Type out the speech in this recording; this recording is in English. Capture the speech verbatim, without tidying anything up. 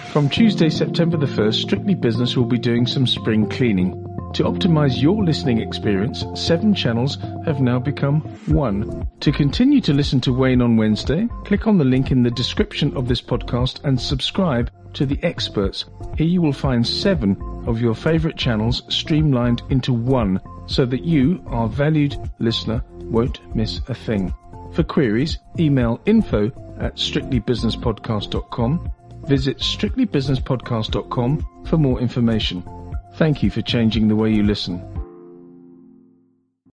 From Tuesday, September the first, Strictly Business will be doing some spring cleaning. To optimize your listening experience, seven channels have now become one. To continue to listen to Wayne on Wednesday, click on the link in the description of this podcast and subscribe to The Experts. Here you will find seven of your favorite channels streamlined into one so that you, our valued listener, won't miss a thing. For queries, email info at strictly business podcast dot com. Visit strictly business podcast dot com for more information. Thank you for changing the way you listen.